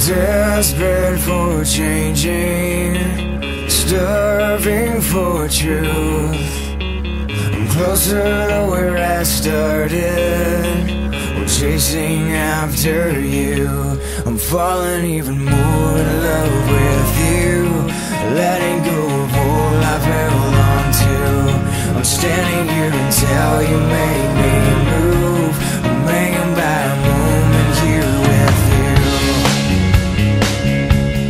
Desperate for changing, starving for truth. I'm closer to where I started, we're chasing after you. I'm falling even more in love with you, letting go of all I've held on to. I'm standing here until you make me move. I'm hanging by a moment here with you.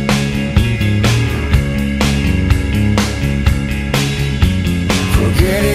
Forget it.